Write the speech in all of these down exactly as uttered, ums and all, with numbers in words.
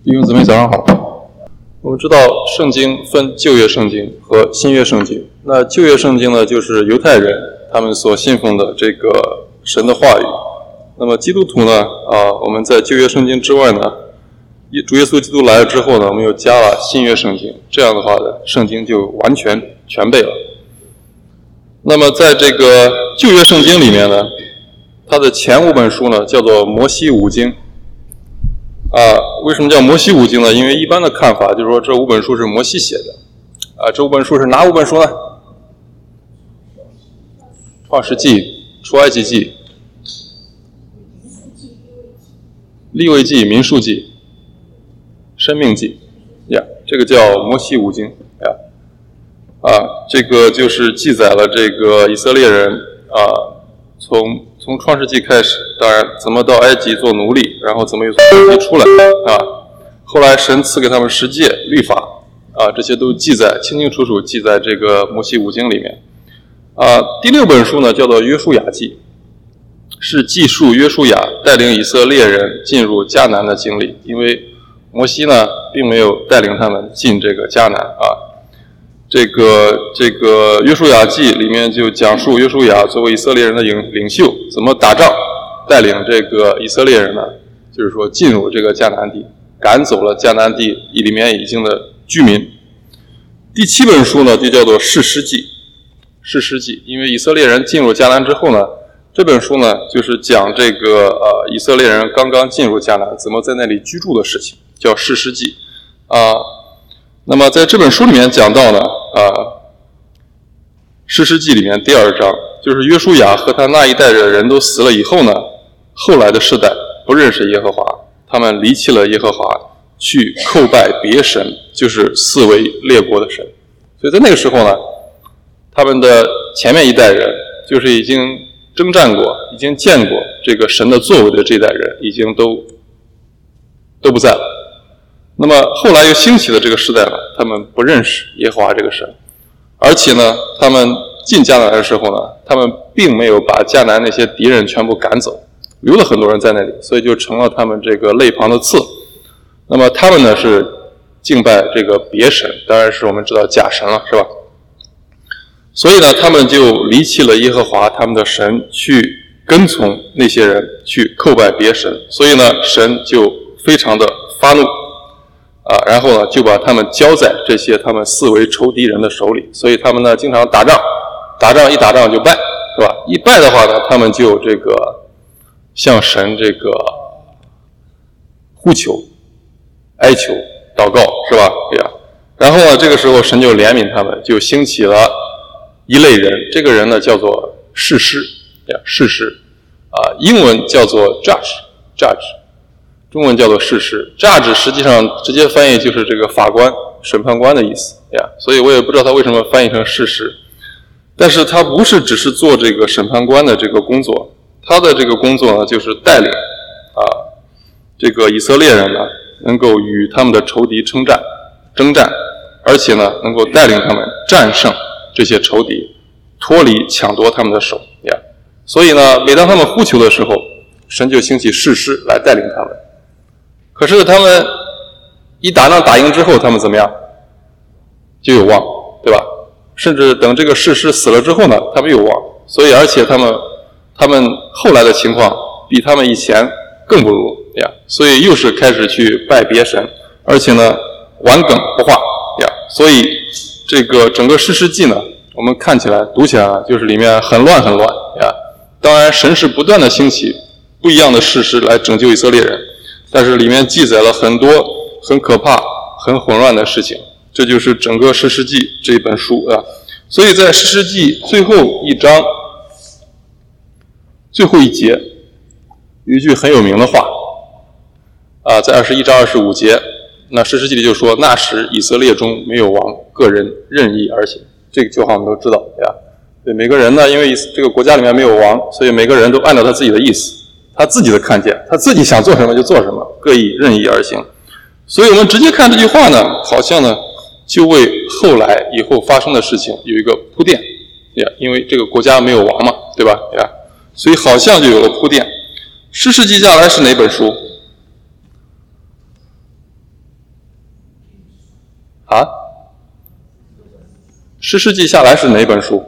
弟兄姊妹早上好。我们知道圣经分旧约圣经和新约圣经。那旧约圣经呢，就是犹太人他们所信奉的这个神的话语。那么基督徒呢，啊，我们在旧约圣经之外呢，主耶稣基督来了之后呢，我们又加了新约圣经。这样的话呢，圣经就完全全备了。那么在这个旧约圣经里面呢，它的前五本书呢叫做摩西五经。啊，为什么叫摩西五经呢？因为一般的看法就是说这五本书是摩西写的。啊，这五本书是哪五本书呢？创世纪、出埃及记、利未记、民数记、申命记，呀，这个叫摩西五经呀。啊，这个就是记载了这个以色列人啊，从从创世纪开始，当然怎么到埃及做奴隶，然后怎么又从埃及出来啊？后来神赐给他们十诫律法啊，这些都记载清清楚楚，记在这个摩西五经里面。啊，第六本书呢叫做约书亚记，是记述约书亚带领以色列人进入迦南的经历。因为摩西呢并没有带领他们进这个迦南啊。这个这个约书亚记里面就讲述约书亚作为以色列人的领领袖怎么打仗，带领这个以色列人呢，就是说进入这个迦南地，赶走了迦南地里面已经的居民。第七本书呢就叫做士师记，士师记，因为以色列人进入迦南之后呢，这本书呢就是讲这个呃以色列人刚刚进入迦南怎么在那里居住的事情，叫士师记啊。那么在这本书里面讲到呢，啊，士师记里面第二章，就是约书亚和他那一代的人都死了以后呢，后来的世代不认识耶和华，他们离弃了耶和华，去叩拜别神，就是四围列国的神。所以在那个时候呢，他们的前面一代人，就是已经征战过、已经见过这个神的作为的这代人，已经都都不在了。那么后来又兴起的这个时代呢，他们不认识耶和华这个神，而且呢，他们进迦南的时候呢，他们并没有把迦南那些敌人全部赶走，留了很多人在那里，所以就成了他们这个肋旁的刺。那么他们呢是敬拜这个别神，当然是我们知道假神了，是吧？所以呢，他们就离弃了耶和华他们的神，去跟从那些人，去叩拜别神。所以呢，神就非常的发怒。啊，然后呢，就把他们交在这些他们四围仇敌人的手里，所以他们呢经常打仗，打仗一打仗就败，是吧？一败的话呢，他们就这个向神这个呼求、哀求、祷告，是吧？对呀。然后呢，这个时候神就怜悯他们，就兴起了一类人，这个人呢叫做士师，呀，士师，啊，英文叫做 judge，judge。中文叫做士师 ，judge 实际上直接翻译就是这个法官、审判官的意思呀，所以我也不知道他为什么翻译成士师。但是他不是只是做这个审判官的这个工作，他的这个工作呢，就是带领啊这个以色列人呢，能够与他们的仇敌征战、征战，而且呢，能够带领他们战胜这些仇敌，脱离抢夺他们的手呀。所以呢，每当他们呼求的时候，神就兴起士师来带领他们。可是他们一打仗打赢之后，他们怎么样？就有望，对吧？甚至等这个士师死了之后呢，他们有望。所以，而且他们他们后来的情况比他们以前更不如呀。所以又是开始去拜别神，而且呢顽梗不化呀。所以这个整个士师记呢，我们看起来读起来就是里面很乱很乱呀。当然，神是不断的兴起不一样的士师来拯救以色列人。但是里面记载了很多很可怕、很混乱的事情，这就是整个士师记这一本书啊。所以在士师记最后一章、最后一节有一句很有名的话啊，在二十一章二十五节，那士师记里就说：“那时以色列中没有王，个人任意而行。”这个句话我们都知道呀。对每个人呢，因为这个国家里面没有王，所以每个人都按照他自己的意思。他自己的看见，他自己想做什么就做什么，各以任意而行。所以我们直接看这句话呢，好像呢就为后来以后发生的事情有一个铺垫呀，因为这个国家没有王嘛，对吧？呀，所以好像就有了铺垫。士师记下来是哪本书？ 啊？士师记下来是哪本书？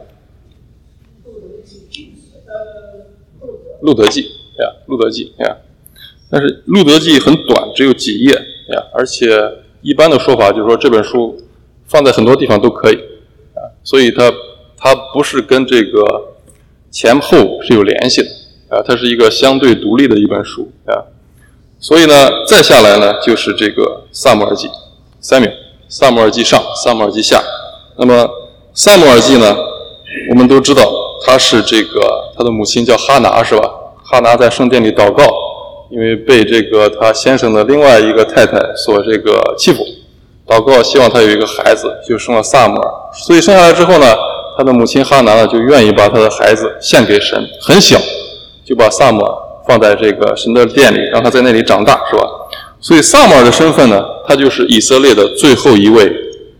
路德记呀，路德记呀。但是路德记很短，只有几页呀，而且一般的说法就是说这本书放在很多地方都可以啊，所以它它不是跟这个前后是有联系的啊，它是一个相对独立的一本书啊。所以呢，再下来呢就是这个撒母耳记 Samuel， 撒母耳记上，撒母耳记下。那么撒母耳记呢，我们都知道他是这个他的母亲叫哈拿是吧？哈拿在圣殿里祷告。因为被这个他先生的另外一个太太所这个欺负，祷告希望他有一个孩子，就生了撒母耳。所以生下来之后呢，他的母亲哈拿呢就愿意把他的孩子献给神，很小就把撒母耳放在这个神的殿里，让他在那里长大，是吧？所以撒母耳的身份呢，他就是以色列的最后一位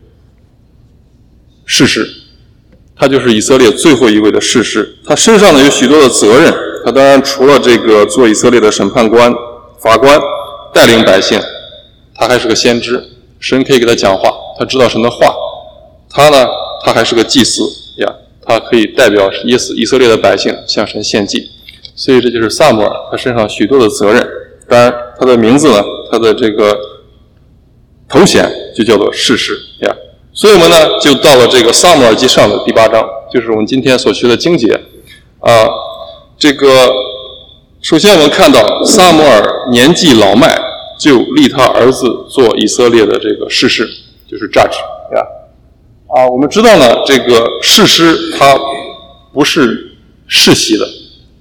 士师，他就是以色列最后一位的士师，他身上呢有许多的责任。他当然除了这个做以色列的审判官、法官，带领百姓，他还是个先知，神可以给他讲话，他知道神的话。他呢，他还是个祭司呀，他可以代表以以色列的百姓向神献祭。所以这就是撒母耳他身上许多的责任。当然，他的名字呢，他的这个头衔就叫做士师呀。所以我们呢，就到了这个撒母耳记上的第八章，就是我们今天所学的经节啊。这个首先我们看到撒母耳年纪老迈，就立他儿子做以色列的这个士师，就是 judge 呀。啊，我们知道呢，这个士师他不是世袭的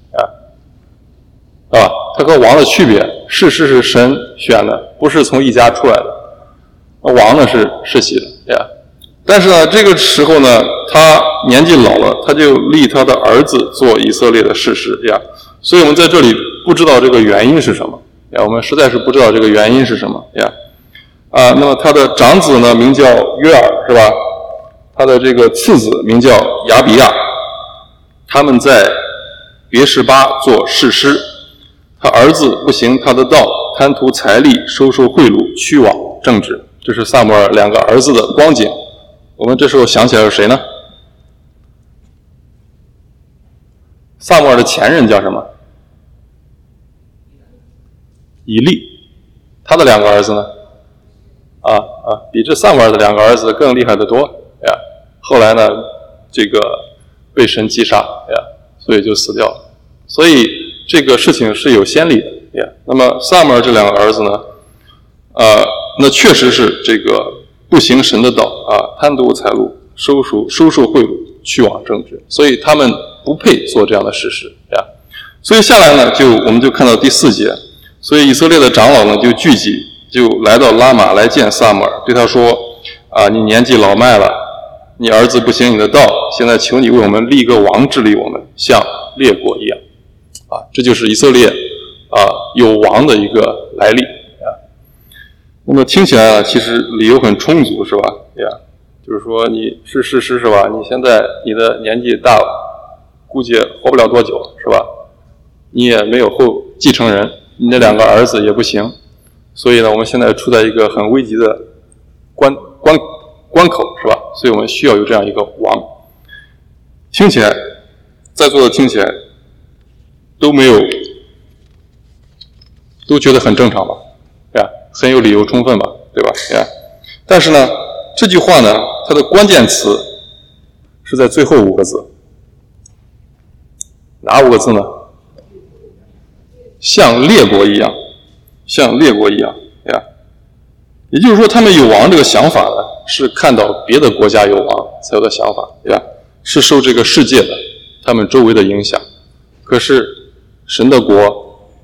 啊，啊，他和王的区别，士师是神选的，不是从一家出来的，王呢是世袭的呀。但是呢，这个时候呢，他年纪老了，他就立他的儿子做以色列的士师呀。所以我们在这里不知道这个原因是什么呀，我们实在是不知道这个原因是什么呀。啊，那么他的长子呢名叫约尔是吧？他的这个次子名叫亚比亚，他们在别是巴做士师。他儿子不行他的道，贪图财力，收受贿赂，屈枉正直。这是撒母耳两个儿子的光景。我们这时候想起来是谁呢？撒母耳的前任叫什么？以利。他的两个儿子呢？啊啊，比这撒母耳的两个儿子更厉害得多呀！后来呢，这个被神击杀呀，所以就死掉了。所以这个事情是有先例的呀。那么撒母耳这两个儿子呢？呃，那确实是这个不行神的道啊，贪图财路，收受收受贿赂，屈枉正直，所以他们不配做这样的事实呀。所以下来呢，就我们就看到第四节，所以以色列的长老呢就聚集，就来到拉玛来见撒母耳，对他说：啊，你年纪老迈了，你儿子不行你的道，现在求你为我们立个王治理我们，像列国一样。啊，这就是以色列啊有王的一个来历。那么听起来啊，其实理由很充足，是吧？呀，就是说你是士师是吧？你现在你的年纪大了，估计活不了多久，是吧？你也没有后继承人，你那两个儿子也不行，所以呢，我们现在处在一个很危急的关关关口，是吧？所以我们需要有这样一个王。听起来，在座的听起来都没有，都觉得很正常吧？呀。很有理由充分吧，对吧？呀，但是呢，这句话呢，它的关键词是在最后五个字，哪五个字呢？像列国一样，像列国一样呀。也就是说，他们有王这个想法呢，是看到别的国家有王才有的想法呀，是受这个世界的他们周围的影响。可是神的国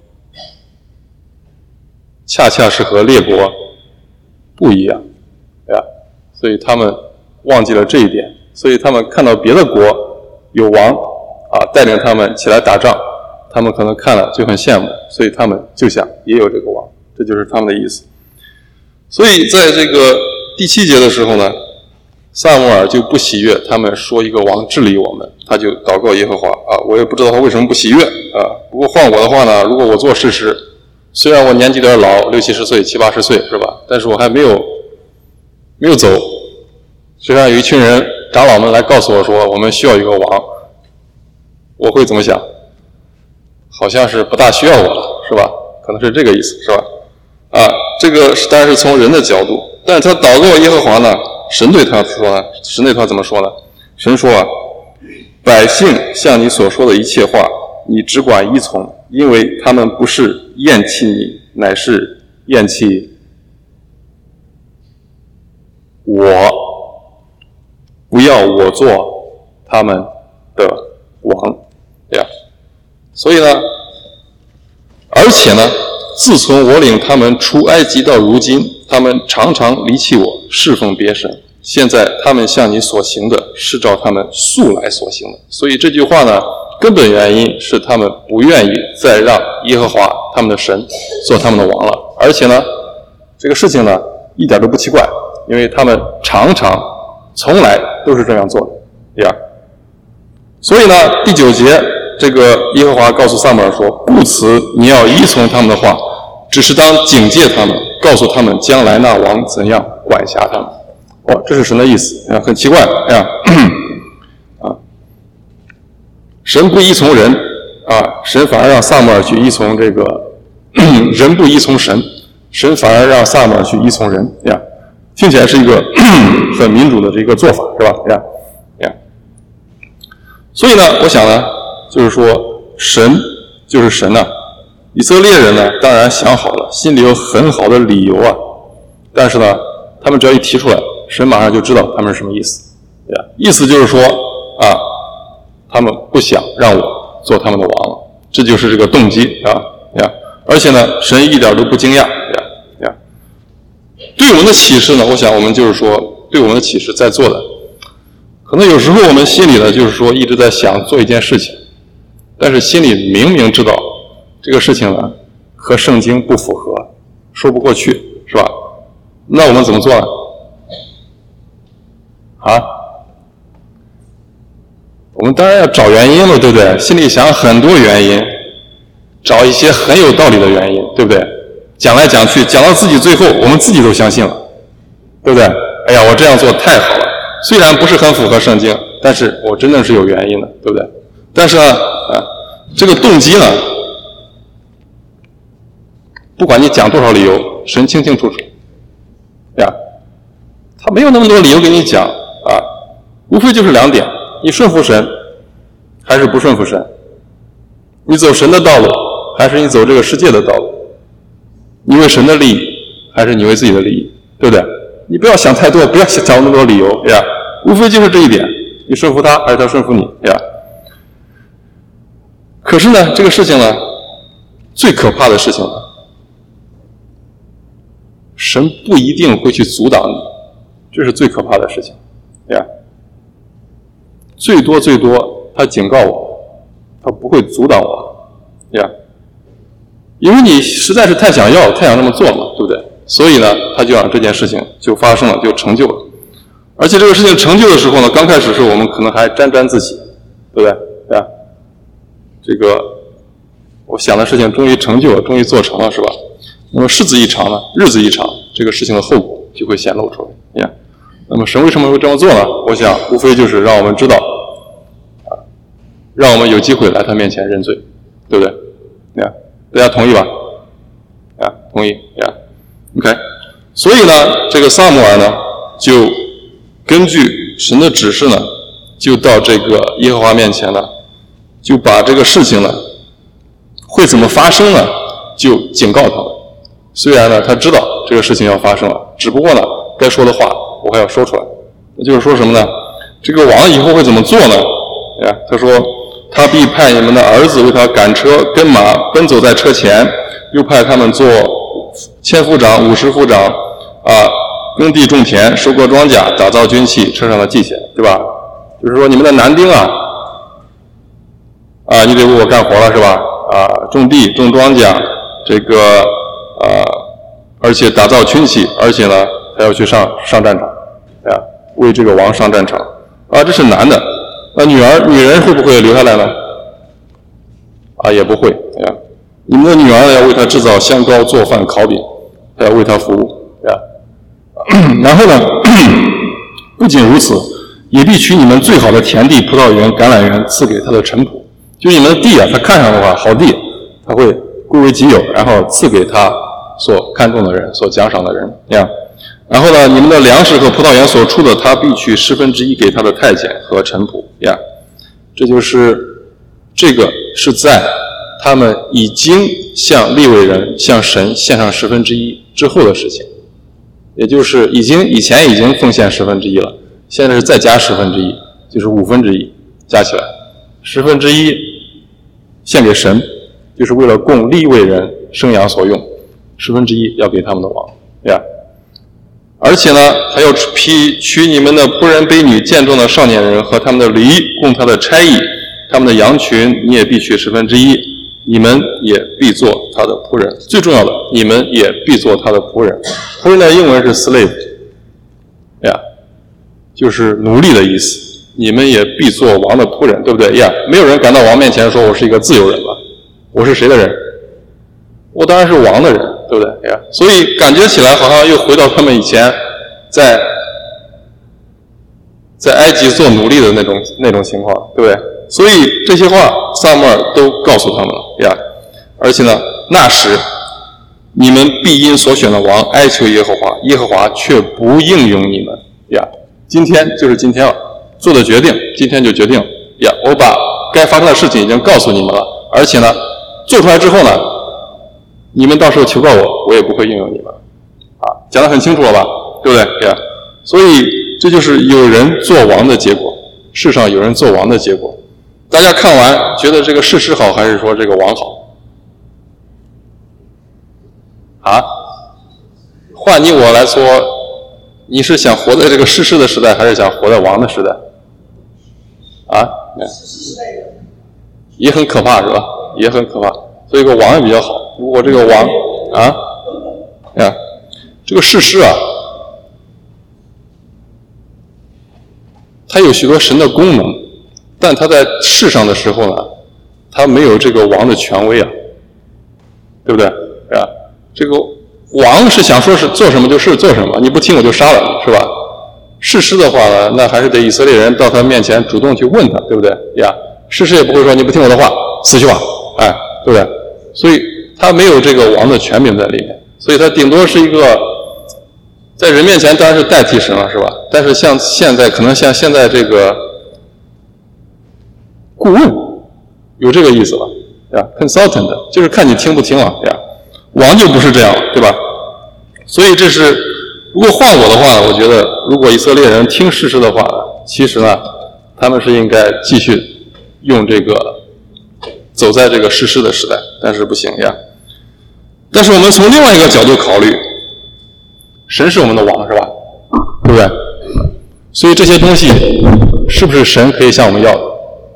恰恰是和列国不一样呀，所以他们忘记了这一点，所以他们看到别的国有王啊带领他们起来打仗，他们可能看了就很羡慕，所以他们就想也有这个王，这就是他们的意思。所以在这个第七节的时候呢，撒母耳就不喜悦他们说一个王治理我们，他就祷告耶和华啊，我也不知道他为什么不喜悦啊。不过换我的话呢，如果我做士师，虽然我年纪有点老，六七十岁、七八十岁是吧？但是我还没有没有走。就像有一群人长老们来告诉我说我们需要一个王，我会怎么想？好像是不大需要我了，是吧？可能是这个意思，是吧？啊，这个当然是从人的角度，但是他祷告耶和华呢，神对他说呢，神对他怎么说呢？神说啊，百姓像你所说的一切话，你只管依从，因为他们不是厌弃你，乃是厌弃我，不要我做他们的王呀。所以呢，而且呢，自从我领他们出埃及到如今，他们常常离弃我，侍奉别神。现在他们向你所行的，是照他们素来所行的。所以这句话呢，根本原因是他们不愿意再让耶和华他们的神做他们的王了。而且呢，这个事情呢，一点都不奇怪，因为他们常常从来都是这样做的呀。所以呢，第九节这个耶和华告诉撒母耳说，故此你要依从他们的话，只是当警戒他们，告诉他们将来那王怎样管辖他们。哦，这是神的意思啊，很奇怪啊啊！神不依从人啊，神反而让撒母耳去依从这个人不依从神，神反而让撒母耳去依从人呀，听起来是一个很民主的这个做法，是吧？呀呀，所以呢，我想呢，就是说神就是神呐、啊，以色列人呢，当然想好了，心里有很好的理由啊，但是呢，他们只要一提出来，神马上就知道他们是什么意思呀，意思就是说啊，他们不想让我做他们的王了，这就是这个动机啊呀，而且呢，神一点都不惊讶呀呀。对我们的启示呢，我想我们就是说，对我们的启示在座的，可能有时候我们心里呢，就是说一直在想做一件事情，但是心里明明知道这个事情呢和圣经不符合，说不过去，是吧？那我们怎么做呢？啊？我们当然要找原因了，对不对？心里想很多原因，找一些很有道理的原因，对不对？讲来讲去，讲到自己最后，我们自己都相信了，对不对？哎呀，我这样做太好了，虽然不是很符合圣经，但是我真的是有原因的，对不对？但是呢，啊，这个动机呢，不管你讲多少理由，神清清楚楚呀，他没有那么多理由给你讲啊，无非就是两点：你顺服神，还是不顺服神？你走神的道路，还是你走这个世界的道路？你为神的利益，还是你为自己的利益？对不对？你不要想太多，不要想找那么多理由呀，无非就是这一点：你顺服他，还是他顺服你呀？可是呢，这个事情呢，最可怕的事情呢，神不一定会去阻挡你，这是最可怕的事情呀。最多最多，他警告我，他不会阻挡我呀，因为你实在是太想要，太想这么做嘛，对不对？所以呢，他就让这件事情就发生了，就成就了。而且这个事情成就的时候呢，刚开始的时候我们可能还沾沾自喜，对不对？对吧？这个我想的事情终于成就了，终于做成了，是吧？那么日子一长呢，日子一长，这个事情的后果就会显露出来呀。那么神为什么会这么做呢？我想无非就是让我们知道啊，让我们有机会来他面前认罪，对不对？呀，大家同意吧？啊，同意呀。OK， 所以呢，这个撒母耳呢，就根据神的指示呢，就到这个耶和华面前呢，就把这个事情呢，会怎么发生呢，就警告他们。虽然呢，他知道这个事情要发生了，只不过呢，该说的话我还要说出来。那就是说什么呢？这个王以后会怎么做呢？呀，他说，他必派你们的儿子为他赶车，跟马奔走在车前，又派他们做千夫长、五十夫长，啊，耕地种田，收割庄稼，打造军器，车上的器械，对吧？就是说你们的男丁啊，啊，你得为我干活了，是吧？啊，种地、种庄稼，这个啊，而且打造军器，而且呢，还要去上上战场，啊，为这个王上战场，啊，这是男的。那女儿、女人会不会留下来呢？啊，也不会，呀。你们的女儿要为他制造香膏、做饭、烤饼，还要为他服务，呀。然后呢， 不仅如此，也必取你们最好的田地、葡萄园、橄榄园赐给他的臣仆。就你们的地啊，他看上的话，好地，他会归为己有，然后赐给他所看重的人、所奖赏的人呀。然后呢，你们的粮食和葡萄园所出的，他必取十分之一给他的太监和臣仆呀。这就是这个是在他们已经向利未人、向神献上十分之一之后的事情，也就是已经以前已经奉献十分之一了，现在是再加十分之一，就是五分之一加起来，十分之一献给神，就是为了供利未人生养所用，十分之一要给他们的王呀。而且呢，还要批取你们的仆人、婢女、健壮的少年人和他们的驴，供他的差役，他们的羊群，你也必取十分之一，你们也必做他的仆人。最重要的，你们也必做他的仆人。仆人的英文是 slave， 呀，就是奴隶的意思。你们也必做王的仆人，对不对呀？没有人敢到王面前说我是一个自由人吧？我是谁的人？我当然是王的人，对不对呀？所以感觉起来好像又回到他们以前在在埃及做奴隶的那种那种情况，对不对？所以这些话撒母耳都告诉他们了呀。而且呢，那时你们必因所选的王哀求耶和华，耶和华却不应允你们呀。今天就是今天了，做的决定今天就决定呀。我把该发生的事情已经告诉你们了，而且呢，做出来之后呢，你们到时候求告我，我也不会应允你们啊。讲得很清楚了吧，对不对呀？所以这就是有人做王的结果，世上有人做王的结果。大家看完觉得这个事实好，还是说这个王好啊？换你我来说，你是想活在这个世事的时代，还是想活在王的时代啊？也很可怕是吧？也很可怕。所以这个王也比较好。如果这个王啊呀，这个世事啊，它有许多神的功能，但它在世上的时候呢，它没有这个王的权威啊，对不对？是吧？这个王是想说是做什么就是做什么，你不听我就杀了你，是吧？士师的话呢，那还是得以色列人到他面前主动去问他，对不对呀？士师也不会说你不听我的话，死去吧，哎，对不对？所以他没有这个王的权柄在里面，所以他顶多是一个在人面前当然是代替神了，是吧？但是像现在可能像现在这个顾问有这个意思了呀 ，consultant 就是看你听不听了呀。王就不是这样了，对吧？所以这是如果换我的话，我觉得如果以色列人听士师的话，其实呢，他们是应该继续用这个走在这个士师的时代，但是不行呀。但是我们从另外一个角度考虑，神是我们的王，是吧？对不对？所以这些东西是不是神可以向我们要的？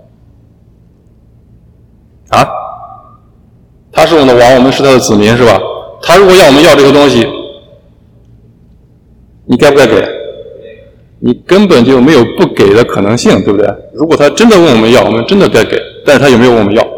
啊？他是我们的王，我们是他的子民，是吧？他如果要我们要这个东西，你该不该给？你根本就没有不给的可能性，对不对？如果他真的问我们要，我们真的该给，但是他有没有问我们要？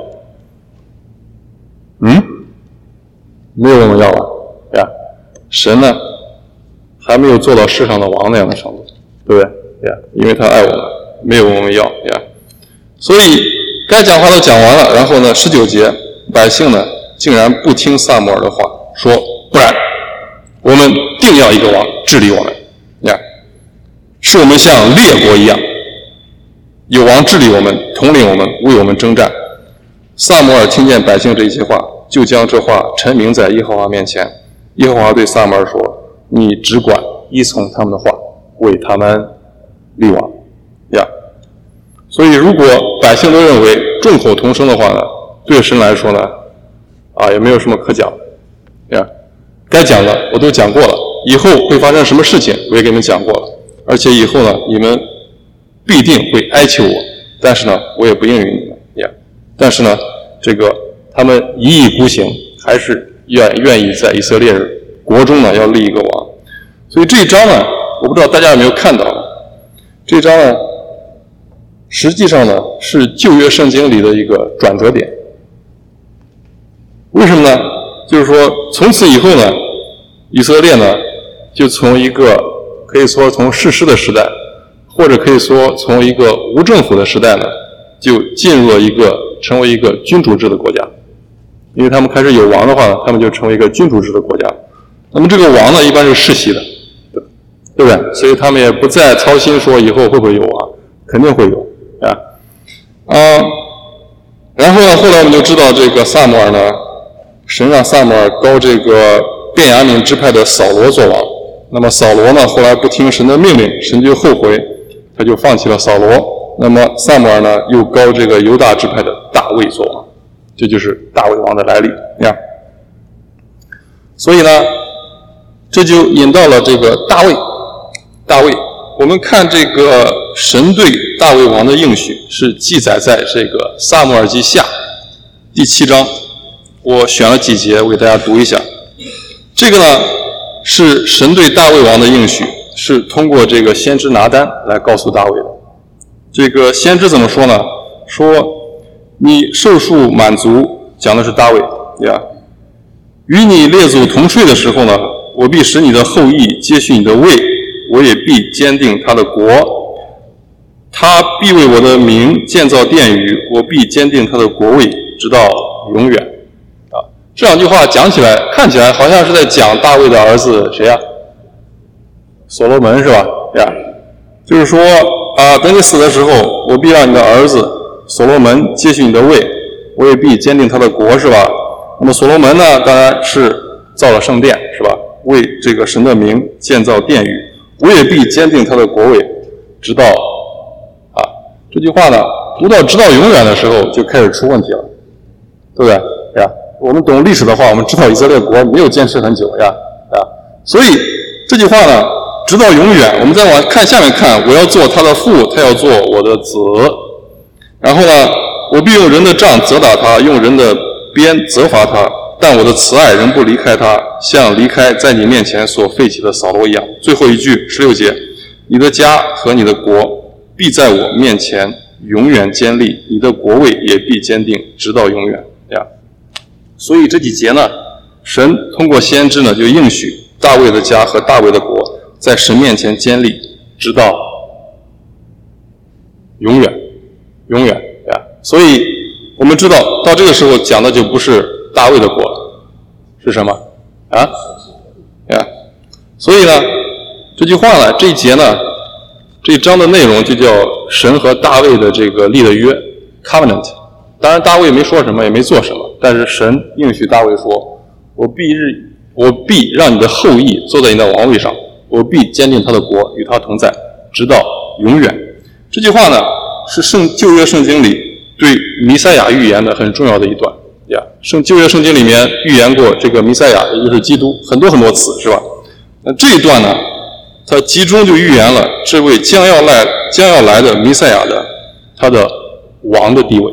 嗯？没有问我们要吧？呀，神呢，还没有做到世上的王那样的程度，对不对？呀，因为他爱我们，没有问我们要呀。所以该讲话都讲完了，然后呢，十九节。百姓呢，竟然不听撒母耳的话，说不然，我们定要一个王治理我们，呀，是我们像列国一样，有王治理我们，统领我们，为我们征战。撒母耳听见百姓这一些话，就将这话陈明在耶和华面前。耶和华对撒母耳说：“你只管依从他们的话，为他们立王。”呀，所以如果百姓都认为众口同声的话呢？对神来说呢，啊，也没有什么可讲的呀。该讲的我都讲过了，以后会发生什么事情我也给你们讲过了，而且以后呢，你们必定会哀求我，但是呢，我也不应允你们呀。但是呢，这个他们一意孤行，还是愿愿意在以色列国中呢要立一个王。所以这一章呢，我不知道大家有没有看到呢？这一章呢，实际上呢是旧约圣经里的一个转折点。为什么呢？就是说，从此以后呢，以色列呢，就从一个可以说从士师的时代， 或者可以说从一个无政府的时代呢，就进入了一个成为一个君主制的国家。因为他们开始有王的话呢，他们就成为一个君主制的国家。那么这个王呢，一般是世袭的，对不对？所以他们也不再操心说以后会不会有王，肯定会有啊。啊，然后呢，后来我们就知道这个撒母耳呢，神让撒母耳膏这个便雅悯支派的扫罗做王。那么扫罗呢，后来不听神的命令，神就后悔，他就放弃了扫罗。那么撒母耳呢，又膏这个犹大支派的大卫做王。这就是大卫王的来历呀。所以呢，这就引到了这个大卫。大卫，我们看这个神对大卫王的应许是记载在这个撒母耳记下第七章。我选了几节，我给大家读一下。这个呢，是神对大卫王的应许，是通过这个先知拿单来告诉大卫的。这个先知怎么说呢？说你寿数满足，讲的是大卫呀。与你列祖同睡的时候呢，我必使你的后裔接续你的位，我也必坚定他的国。他必为我的名建造殿宇，我必坚定他的国位，直到永远。啊，这两句话讲起来，看起来好像是在讲大卫的儿子谁呀？所罗门是吧？呀，就是说啊，等你死的时候，我必让你的儿子所罗门接续你的位，我也必坚定他的国，是吧？那么所罗门呢，当然是造了圣殿，是吧？为这个神的名建造殿宇，我也必坚定他的国位，直到啊，这句话呢，读到直到永远的时候就开始出问题了，对不对呀？我们懂历史的话，我们知道以色列国没有坚持很久呀，啊，所以这句话呢，直到永远，我们再往看下面看，我要做他的父，他要做我的子。然后呢，我必用人的杖责打他，用人的鞭责罚他，但我的慈爱仍不离开他，像离开在你面前所废弃的扫罗一样。最后一句十六节，你的家和你的国必在我面前永远坚立，你的国位也必坚定，直到永远呀。所以这几节呢，神通过先知呢，就应许大卫的家和大卫的国在神面前坚立，直到永远。永远呀，所以我们知道到这个时候讲的就不是大卫的国了，是什么啊？呀，所以呢，这句话呢，这一节呢，这一章的内容就叫神和大卫的这个立的约 covenant。当然大卫没说什么，也没做什么，但是神应许大卫说：“我必日，我必让你的后裔坐在你的王位上，我必坚定他的国，与他同在，直到永远。”这句话呢，是圣旧约圣经里对弥赛亚预言的很重要的一段呀。圣旧约圣经里面预言过这个弥赛亚，也就是基督，很多很多次，是吧？那这一段呢，它集中就预言了这位将要来将要来的弥赛亚的他的王的地位，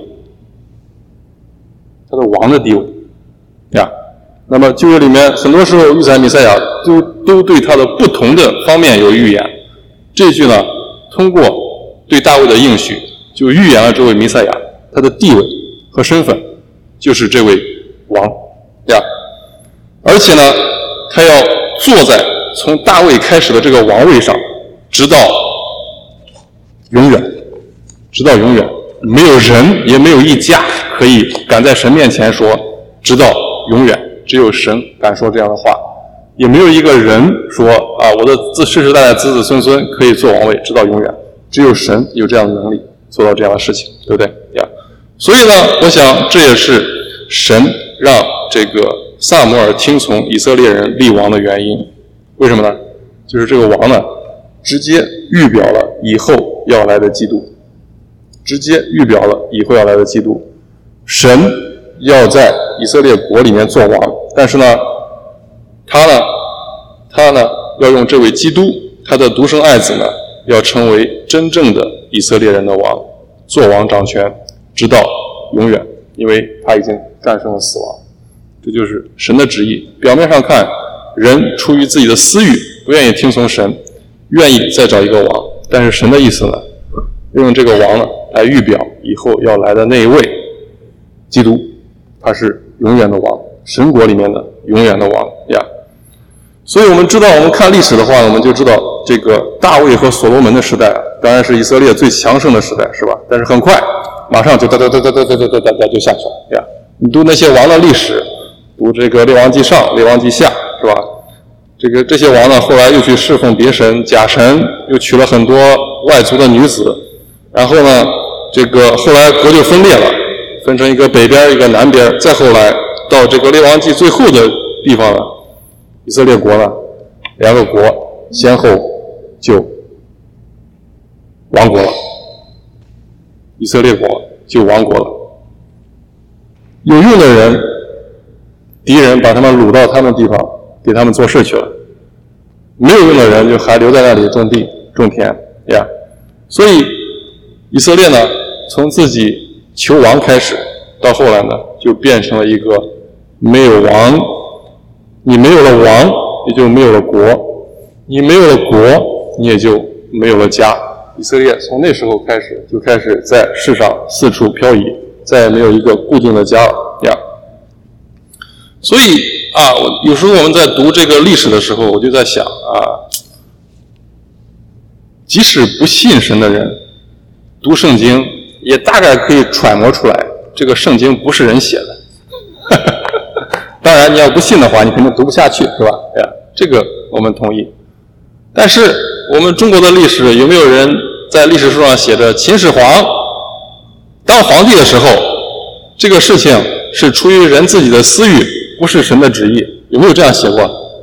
他的王的地位呀。那么旧约里面很多时候预载弥赛亚都都对他的不同的方面有预言。这句呢，通过对大卫的应许，就预言了这位弥赛亚他的地位和身份，就是这位王呀。而且呢，他要坐在从大卫开始的这个王位上，直到永远，直到永远，没有人也没有一家可以敢在神面前说直到永远，只有神敢说这样的话。也没有一个人说啊，我的子世世代代子子孙孙可以做王位直到永远，只有神有这样的能力做到这样的事情，对不对呀？所以呢，我想这也是神让这个撒母耳听从以色列人立王的原因。为什么呢？就是这个王呢，直接预表了以后要来的基督，直接预表了以后要来的基督。神要在以色列国里面做王，但是呢，他呢，他呢要用这位基督，他的独生爱子呢，要成为真正的以色列人的王，做王掌权，直到永远，因为他已经战胜了死亡。这就是神的旨意。表面上看，人出于自己的私欲，不愿意听从神，愿意再找一个王，但是神的意思呢，用这个王呢来预表以后要来的那一位基督，他是永远的王，神国里面的永远的王呀。 所以我们知道，我们看历史的话，我们就知道这个大卫和所罗门的时代，当然是以色列最强盛的时代，是吧？但是很快，马上就哒哒哒哒哒哒哒哒哒就下去了呀。你读那些王的历史，读这个列王记上、列王记下，是吧？这个这些王呢，后来又去侍奉别神、假神，又娶了很多外族的女子，然后呢，这个后来国就分裂了，分成一个北边一个南边，再后来到这个列王记最后的地方了，以色列国呢，两个国先后就亡国了，以色列国就亡国了。有用的人，敌人把他们掳到他们的地方，给他们做事去了；没有用的人就还留在那里种地种田呀。所以以色列呢，从自己求王开始，到后来呢，就变成了一个没有王，你没有了王，也就没有了国；你没有了国，你也就没有了家。以色列从那时候开始就开始在世上四处漂移，再也没有一个固定的家了呀。所以啊，我有时候我们在读这个历史的时候，我就在想啊，即使不信神的人读圣经，也大概可以揣摩出来，这个圣经不是人写的。当然，你要不信的话，你肯定读不下去，是吧？哎呀，这个我们同意。但是我们中国的历史，有没有人在历史书上写着秦始皇当皇帝的时候，这个事情是出于人自己的私欲，不是神的旨意？有没有这样写过？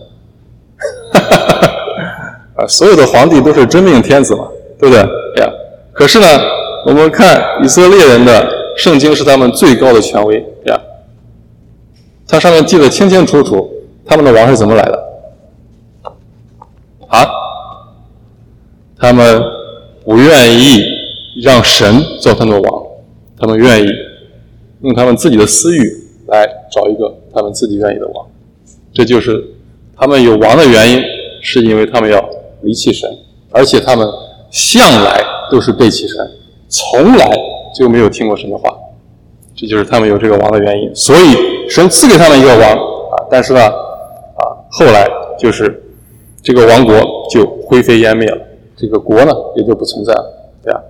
啊，所有的皇帝都是真命天子嘛，对不对？呀，可是呢，我们看以色列人的圣经是他们最高的权威呀，它上面记得清清楚楚，他们的王是怎么来的啊？他们不愿意让神做他们的王，他们愿意用他们自己的私欲来找一个他们自己愿意的王。这就是他们有王的原因，是因为他们要离弃神，而且他们向来都是背弃神，从来就没有听过神的话。这就是他们有这个王的原因。所以神赐给他们一个王啊，但是呢啊，后来就是这个王国就灰飞烟灭了，这个国呢也就不存在了，对吧？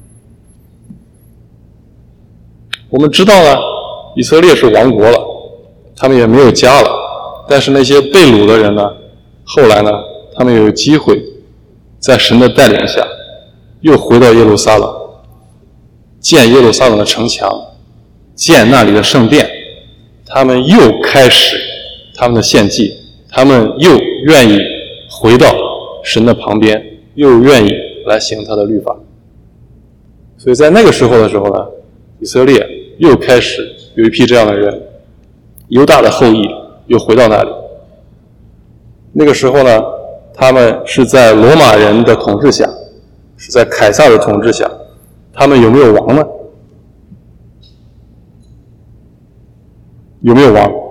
我们知道呢，以色列是亡国了，他们也没有家了，但是那些被掳的人呢，后来呢，他们有机会在神的带领下又回到耶路撒冷，建耶路撒冷的城墙，建那里的圣殿，他们又开始他们的献祭，他们又愿意回到神的旁边，又愿意来行他的律法。所以在那个时候的时候呢，以色列又开始有一批这样的人，犹大的后裔又回到那里。那个时候呢，他们是在罗马人的统治下，是在凯撒的统治下，他们有没有王呢？有没有王？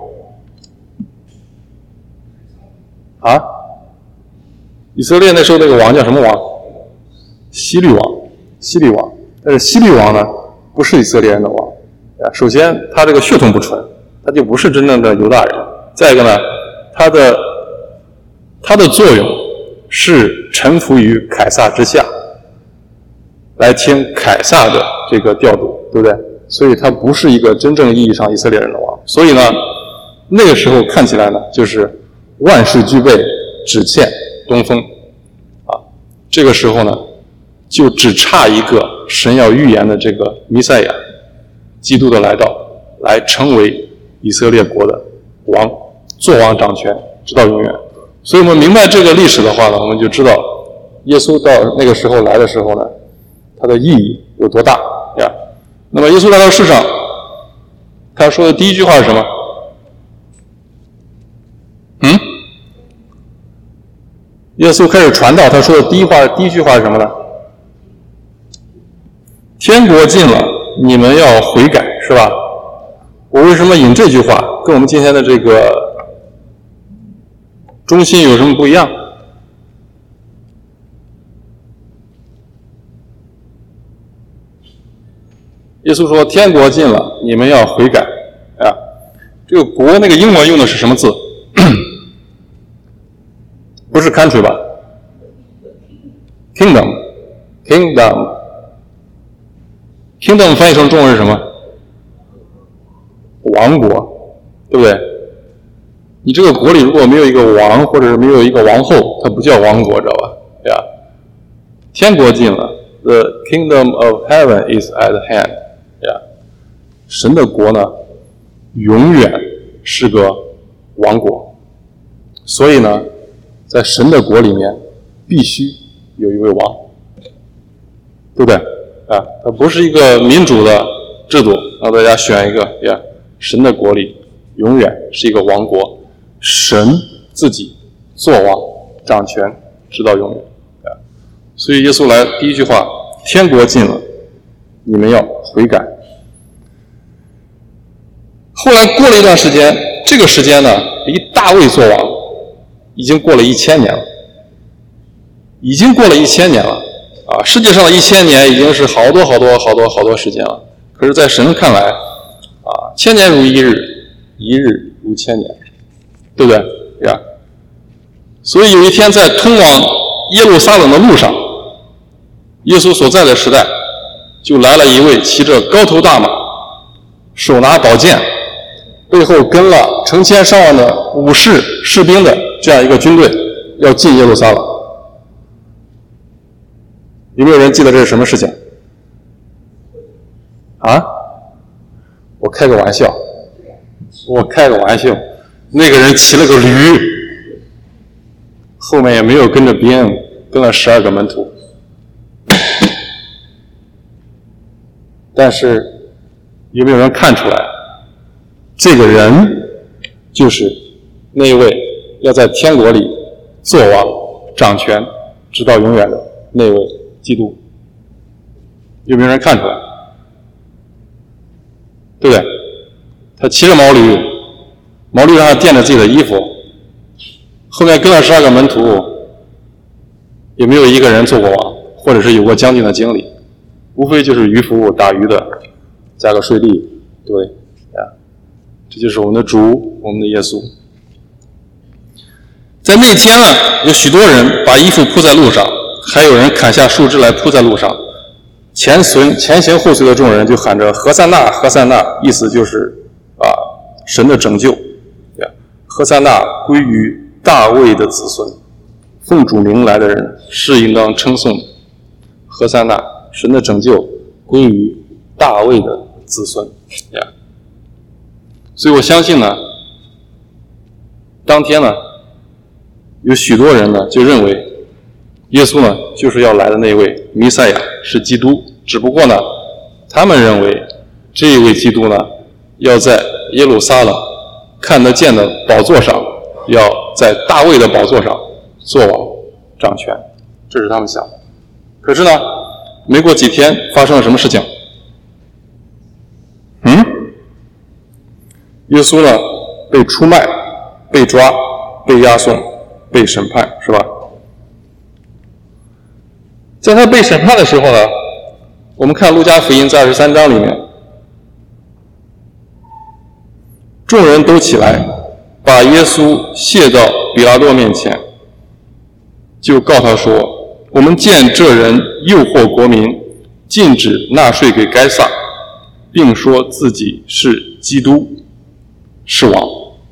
啊？以色列那时候那个王叫什么王？希律王，希律王。但是希律王呢，不是以色列人的王。首先，他这个血统不纯，他就不是真正的犹大人。再一个呢，他的他的作用是臣服于凯撒之下，来听凯撒的这个调度，对不对？所以他不是一个真正意义上以色列人的王。所以呢，那个时候看起来呢，就是万事俱备，只欠东风啊。这个时候呢，就只差一个神要预言的这个弥赛亚基督的来到，来成为以色列国的王，作王掌权直到永远。所以我们明白这个历史的话呢，我们就知道耶稣到那个时候来的时候呢，他的意义有多大呀。那么耶稣来到世上，他说的第一句话是什么？嗯？耶稣开始传道，他说的第一话第一句话是什么呢？天国近了，你们要悔改，是吧？我为什么引这句话跟我们今天的这个中心有什么不一样？耶稣说天国近了，你们要悔改啊。这个国那个英文用的是什么字？ 不是 country 吧 ？Kingdom， Kingdom， Kingdom 翻译成中文是什么？王国，对不对？你这个国里如果没有一个王，或者是没有一个王后，它不叫王国，知道吧？对吧？天国近了 ，The kingdom of heaven is at hand， 对吧？神的国呢，永远是个王国，所以呢，在神的国里面必须有一位王，对不对？啊，它不是一个民主的制度，让大家选一个呀。神的国里永远是一个王国，神自己作王掌权，直到永远。啊，所以耶稣来第一句话：天国近了，你们要悔改。后来过了一段时间，这个时间呢，离大卫作王已经过了一千年了，已经过了一千年了啊！世界上的一千年已经是好多好多好多好多时间了。可是，在神看来，啊，千年如一日，一日如千年，对不对？呀，所以有一天在通往耶路撒冷的路上，耶稣所在的时代，就来了一位骑着高头大马，手拿宝剑，背后跟了成千上万的武士士兵的这样一个军队，要进耶路撒冷。有没有人记得这是什么事情？啊？我开个玩笑，我开个玩笑，那个人骑了个驴，后面也没有跟着兵，跟了十二个门徒。但是有没有人看出来，这个人就是那一位要在天国里作王掌权直到永远的那位基督？有没有人看出来？对不对？他骑着毛驴，毛驴上垫着自己的衣服，后面跟了十二个门徒，也没有一个人做过王，或者是有过将军的经历，无非就是渔夫打鱼的，加个税吏，对不对？啊，这就是我们的主，我们的耶稣。在那天呢，有许多人把衣服铺在路上，还有人砍下树枝来铺在路上。前随前行后随的众人就喊着何塞纳何塞纳，意思就是啊神的拯救，何塞纳归于大卫的子孙，奉主名来的人是应当称颂的。何塞纳，神的拯救归于大卫的子孙呀。所以我相信呢，当天呢，有许多人呢就认为耶稣呢就是要来的那位弥赛亚，是基督。只不过呢，他们认为这一位基督呢要在耶路撒冷看得见的宝座上，要在大卫的宝座上做王掌权，这是他们想的。可是呢，没过几天发生了什么事情？嗯，耶稣呢被出卖，被抓，被押送，被审判，是吧？在他被审判的时候呢，我们看路加福音在二十三章里面，众人都起来，把耶稣卸到比拉多面前，就告他说：我们见这人诱惑国民，禁止纳税给该撒，并说自己是基督，是王。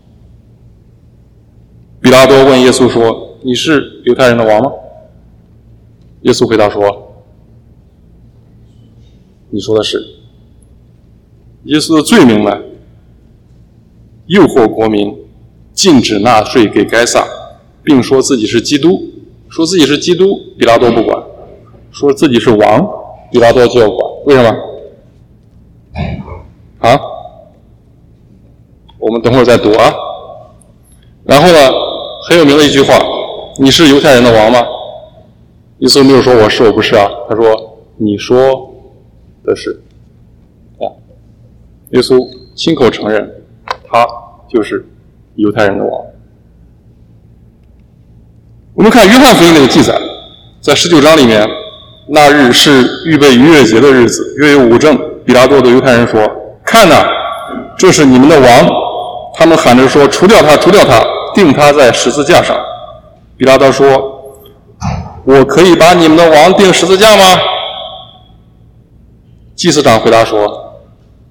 比拉多问耶稣说：你是犹太人的王吗？耶稣回答说：你说的是。耶稣的罪名呢，诱惑国民，禁止纳税给该撒，并说自己是基督。说自己是基督，比拉多不管；说自己是王，比拉多就要管。为什么？啊？我们等会儿再读啊。然后呢，很有名的一句话：你是犹太人的王吗？耶稣没有说我是我不是啊，他说你说的是啊。耶稣亲口承认他就是犹太人的王。我们看约翰福音那个记载，在十九章里面，那日是预备逾越节的日子，约有五正。比拉多对犹太人说：看哪，这是你们的王。他们喊着说：除掉他，除掉他，钉他在十字架上。 比拉多说：“我可以把你们的王钉十字架吗？”祭司长回答说：“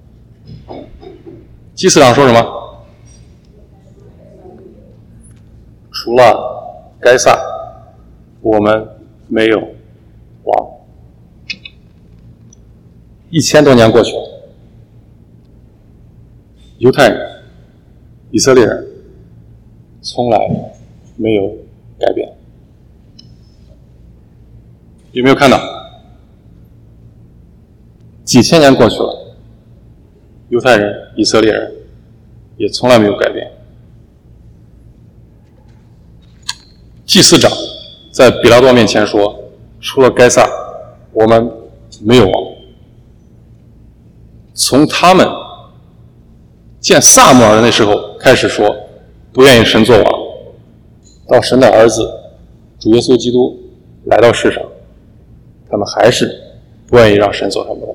祭司长说什么？除了该撒，我们没有王。”一千多年过去了，犹太人、以色列人从来没有改变。有没有看到？几千年过去了，犹太人、以色列人也从来没有改变。祭司长在比拉多面前说：“除了该撒，我们没有王。”从他们见撒母耳的那时候开始说不愿意神做王，到神的儿子主耶稣基督来到世上，他们还是不愿意让神做他们的王。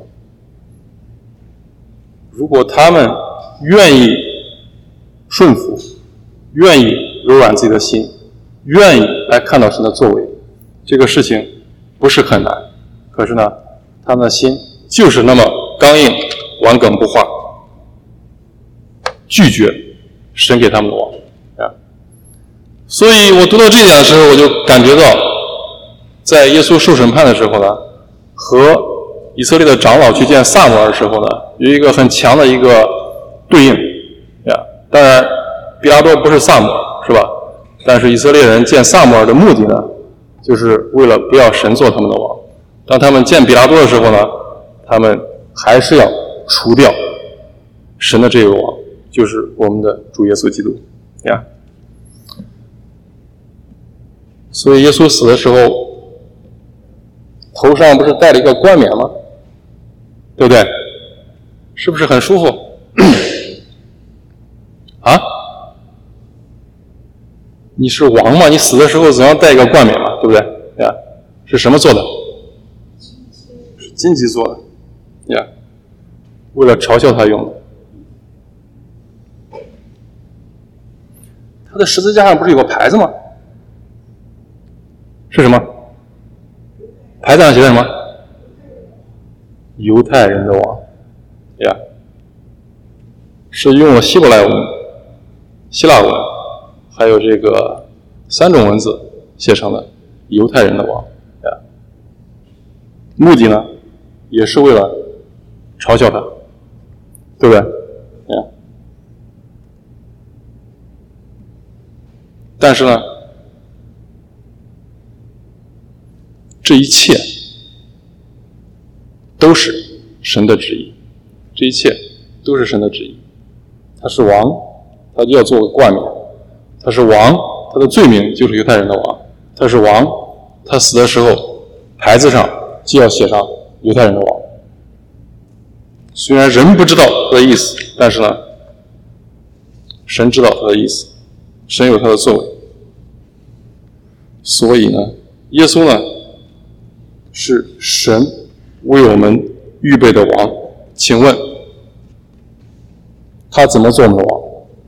如果他们愿意顺服，愿意柔软自己的心，愿意来看到神的作为，这个事情不是很难。可是呢，他们的心就是那么刚硬，顽梗不化，拒绝神给他们的王啊！所以我读到这一点的时候，我就感觉到，在耶稣受审判的时候呢，和以色列的长老去见撒母耳的时候呢，有一个很强的一个对应呀。当然，比拉多不是撒母耳，是吧？但是以色列人见撒母耳的目的呢，就是为了不要神做他们的王。当他们见比拉多的时候呢，他们还是要除掉神的这个王，就是我们的主耶稣基督呀。所以耶稣死的时候，头上不是戴了一个冠冕吗？对不对？是不是很舒服？啊？你是王嘛？你死的时候总要戴一个冠冕嘛，对不对？呀，是什么做的？是荆棘做的，呀，为了嘲笑他用的。他的十字架上不是有个牌子吗？是什么？牌子上写的什么？犹太人的王，呀，是用了希伯来文、希腊文，还有这个三种文字写成的犹太人的王，呀，目的呢，也是为了嘲笑他，对不对？呀，但是呢，这一切都是神的旨意，这一切都是神的旨意。他是王，他就要做个冠冕；他是王，他的罪名就是犹太人的王；他是王，他死的时候牌子上就要写上犹太人的王。虽然人不知道他的意思，但是呢，神知道他的意思，神有他的作为。所以呢，耶稣呢，是神为我们预备的王。请问他怎么做我们的王？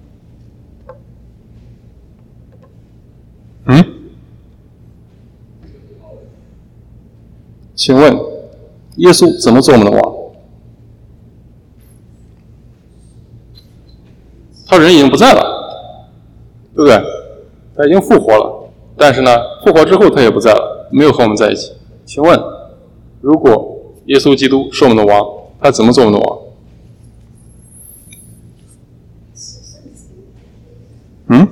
嗯？请问耶稣怎么做我们的王？他人已经不在了，对不对？他已经复活了，但是呢，复活之后他也不在了，没有和我们在一起。请问，如果耶稣基督是我们的王，他怎么做我们的王？嗯？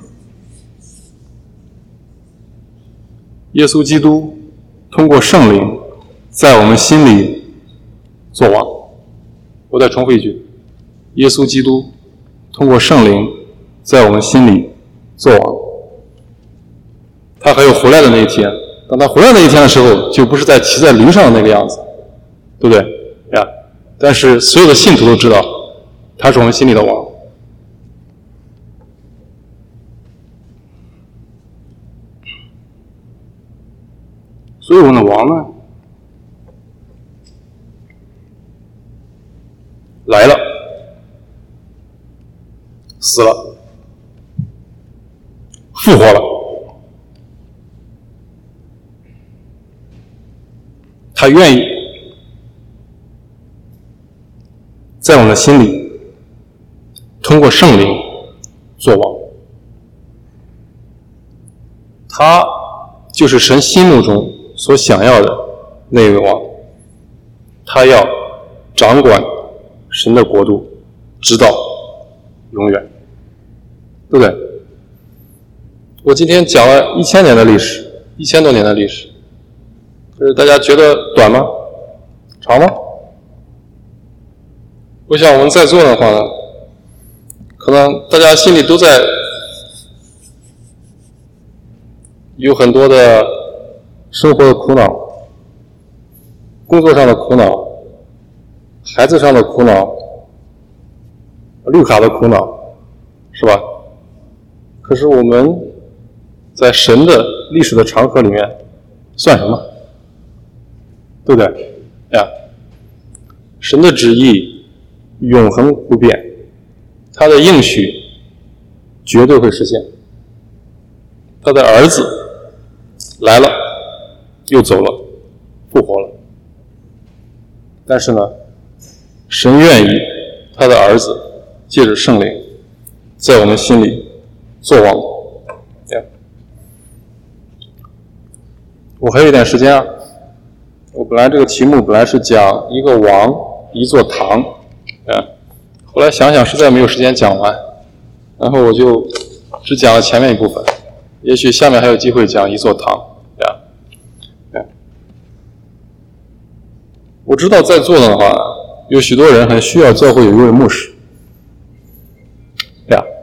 耶稣基督通过圣灵在我们心里做王。我再重复一句，耶稣基督通过圣灵在我们心里做王。他还有回来的那一天，当他回来那一天的时候，就不是在骑在驴上的那个样子，对不对呀？但是所有的信徒都知道，他是我们心里的王。所以我们的王呢，来了，死了，复活了， 他愿意在我们的心里通过圣灵作王。他就是神心目中所想要的那位王，他要掌管神的国度直到永远，对不对？我今天讲了一千年的历史，一千多年的历史，可是大家觉得短吗？长吗？我想我们在座的话呢，可能大家心里都在有很多的生活的苦恼，工作上的苦恼，孩子上的苦恼，绿卡的苦恼，是吧？可是我们在神的历史的长河里面算什么？对不对？呀，神的旨意永恒不变，他的应许绝对会实现。他的儿子来了，又走了，复活了。但是呢，神愿意他的儿子借着圣灵在我们心里作王。我还有一点时间啊，我本来这个题目本来是讲一个王一座堂，啊，后来想想实在没有时间讲完，然后我就只讲了前面一部分，也许下面还有机会讲一座堂，啊，啊，我知道在座的话，有许多人很需要教会有一位牧师，呀，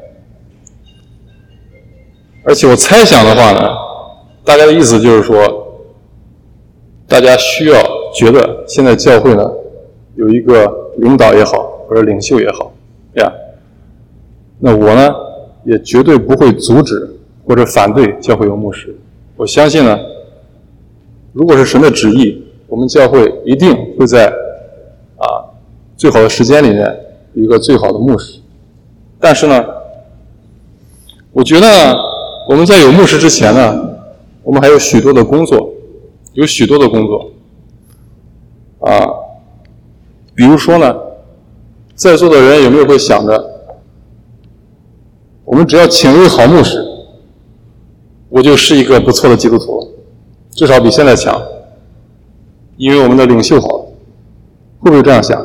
而且我猜想的话呢，大概的意思就是说，大家需要觉得现在教会呢有一个领导也好，或者领袖也好，呀，那我呢也绝对不会阻止或者反对教会有牧师。我相信呢，如果是神的旨意，我们教会一定会在啊最好的时间里面有一个最好的牧师。但是呢，我觉得呢，我们在有牧师之前呢，我们还有许多的工作，有许多的工作啊，比如说呢，在座的人有没有会想着，我们只要请一位好牧师，我就是一个不错的基督徒了，至少比现在强，因为我们的领袖好了，会不会这样想？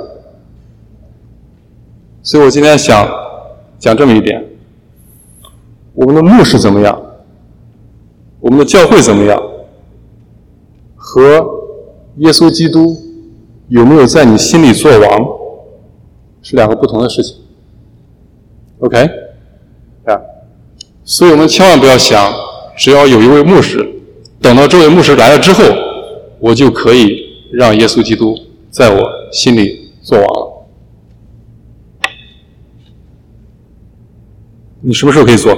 所以我今天想讲这么一点，我们的牧师怎么样，我们的教会怎么样，和耶稣基督有没有在你心里作王是两个不同的事情。 OK 啊，所以我们千万不要想只要有一位牧师，等到这位牧师来了之后，我就可以让耶稣基督在我心里作王了。你什么时候可以做？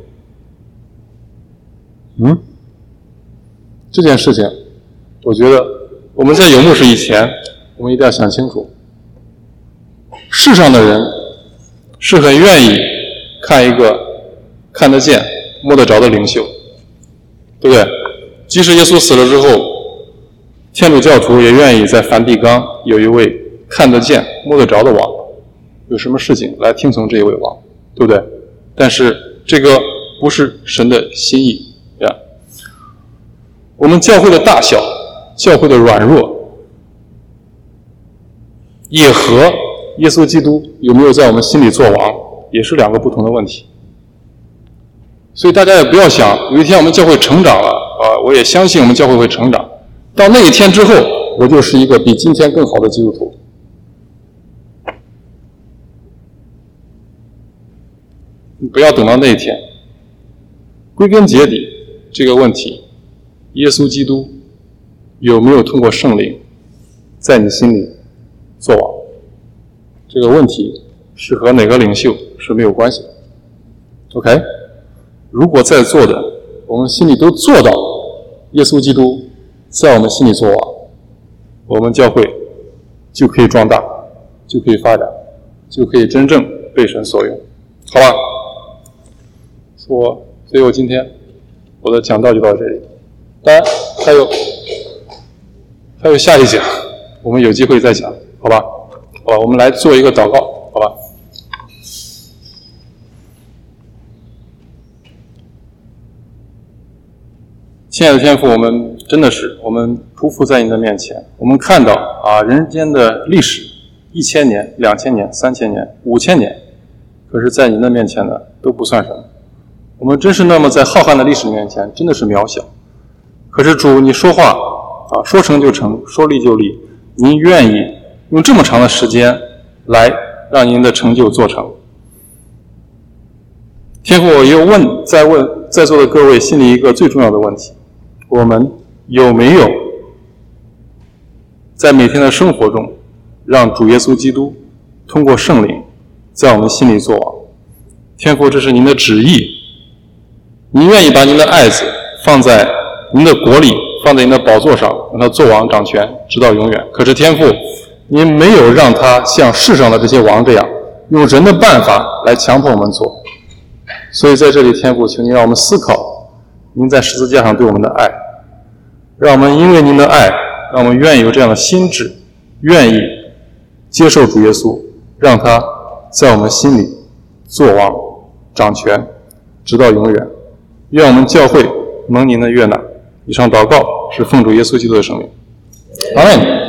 嗯？这件事情我觉得我们在有牧师以前，我们一定要想清楚，世上的人是很愿意看一个看得见摸得着的领袖，对不对？即使耶稣死了之后，天主教徒也愿意在梵蒂冈有一位看得见摸得着的王，有什么事情来听从这一位王，对不对？但是这个不是神的心意呀。我们教会的大小，教会的软弱，也和耶稣基督有没有在我们心里作王，也是两个不同的问题。所以大家也不要想有一天我们教会成长了啊，我也相信我们教会会成长，到那一天之后，我就是一个比今天更好的基督徒。你不要等到那一天。归根结底，这个问题，耶稣基督有没有通过圣灵在你心里作王，这个问题是和哪个领袖是没有关系的。 OK， 如果在座的我们心里都做到耶稣基督在我们心里作王，我们教会就可以壮大，就可以发展，就可以真正被神所用，好吧？我所以我今天我的讲道就到这里，当然还有还还有下一讲，我们有机会再讲，好吧？好吧，我们来做一个祷告，好吧？亲爱的天父，我们真的是我们匍匐在你的面前，我们看到啊，人间的历史一千年、两千年、三千年、五千年，可是在你的面前呢都不算什么。我们真是那么在浩瀚的历史面前真的是渺小。可是主，你说话啊，说成就成，说立就立，您愿意用这么长的时间来让您的成就做成。天父，我又问再问在座的各位心里一个最重要的问题：我们有没有在每天的生活中让主耶稣基督通过圣灵在我们心里作王？天父，这是您的旨意，您愿意把您的爱子放在您的国里，放在您的宝座上，让他作王掌权直到永远。可是天父，您没有让他像世上的这些王这样用人的办法来强迫我们做。所以在这里，天父，请您让我们思考您在十字架上对我们的爱，让我们因为您的爱，让我们愿意有这样的心智，愿意接受主耶稣，让他在我们心里作王掌权直到永远。愿我们教会蒙您的悦纳。以上祷告是奉主耶稣基督的圣名，阿们。